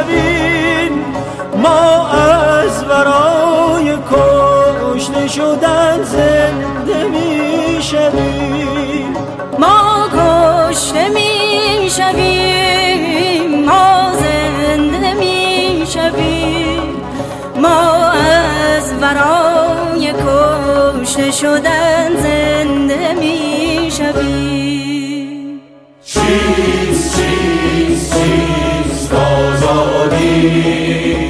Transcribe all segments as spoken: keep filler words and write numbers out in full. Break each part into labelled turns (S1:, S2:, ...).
S1: شویم، ما از برای کشته شدن زنده می شویم.
S2: ما کشته می شویم، ما زنده می شویم، ما از برای کشته شدن زنده می شویم.
S3: چیست چیست چیست آزادی؟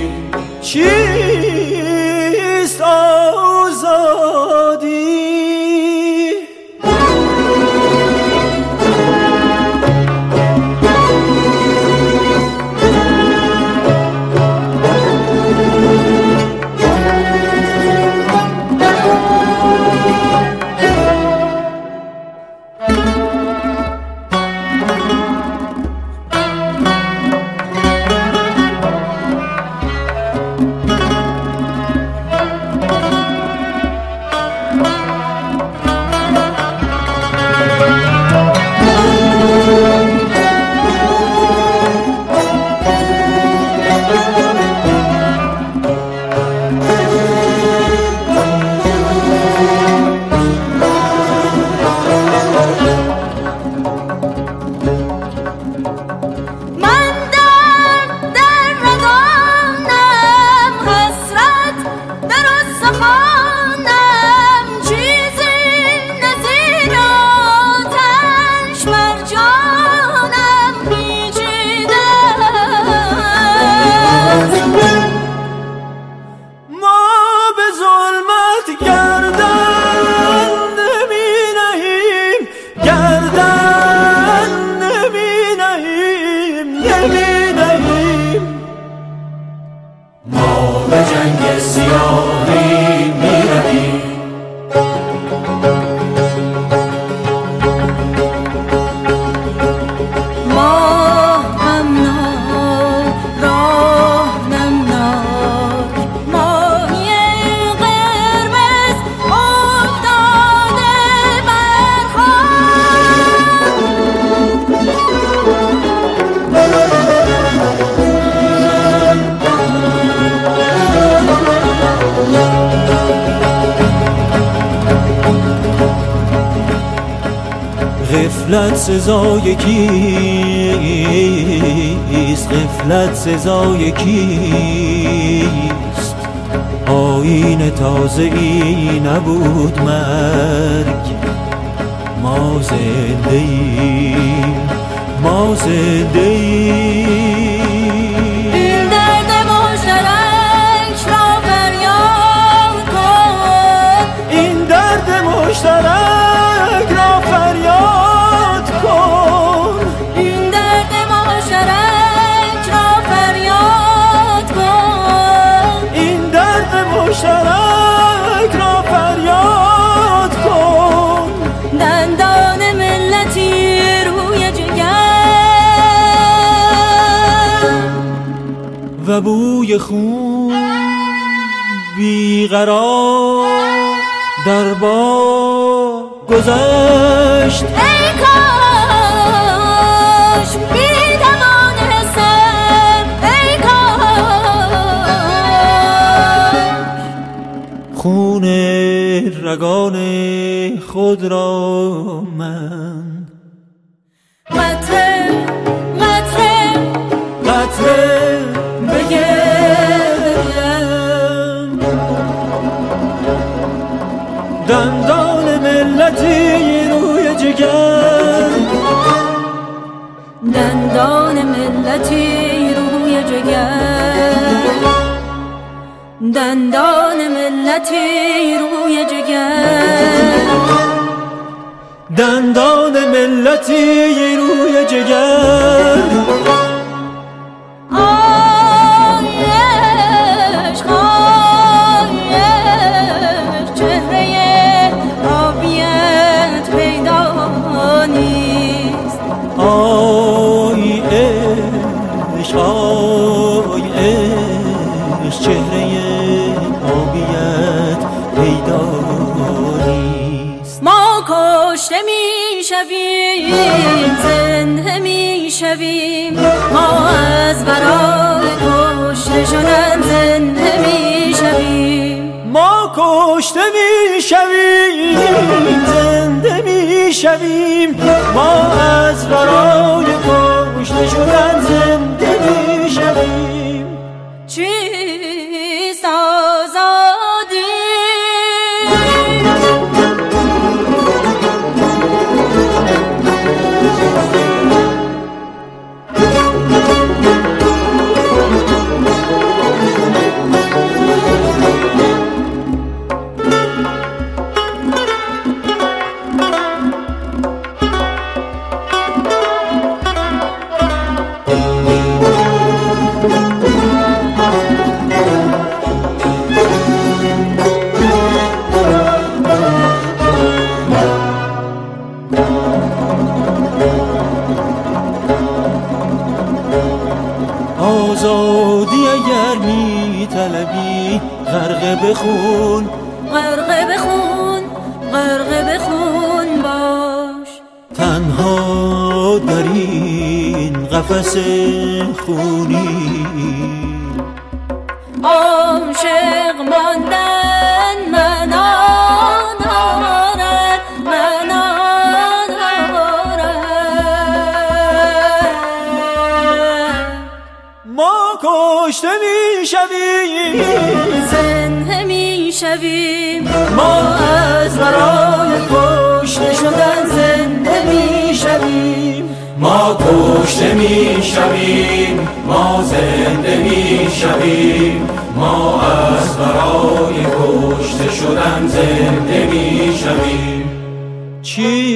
S1: چیست آزادی؟ غفلت سزای کیست؟ غفلت سزای کیست؟ آیین تازه ای نبود مرگ، ما زنده ایم، ما زنده ایم.
S2: این درد مشترک را فریاد کن،
S1: این درد مشترک را فریاد کن،
S2: این درد مشترک را فریاد کن،
S1: این درد مشترک را فریاد کن.
S2: دندان ملتی روی جگر
S1: و بوی خون بیقرار در باغ گذشت.
S2: ای کاش می توانستم، ای کاش
S1: خون رگان خود را من
S2: قطره قطره
S1: قطره بگریم. دندان ملتی روی جگر،
S2: دندان ملتی روی جگر، دندان ملتی روی جگر،
S1: دندان ملتی روی جگر. آی عشق، آی عشق، چهره آبیت پیدا نیست.
S2: ما کشته می شویم، زنده می شویم، ما از برای کشته شدن زنده می شویم.
S1: ما کشته می شویم زنده می شویم، ما از برای کشته شدن زنده می شویم.
S2: چیست آزادی؟
S1: آزادی اگر می طلبی غرق بخون،
S2: غرق بخون، غرق بخون باش.
S1: تنها در این قفس خونی
S2: عاشق ماندن معنا دارد، معنا دارد.
S1: ما کشته می شویم
S2: زنده می شویم،
S1: ما از برای کشته شدن زنده می شویم.
S3: ما کشته می شویم، ما زنده می شویم، ما از برای کشته شدن زنده می شویم.
S1: چی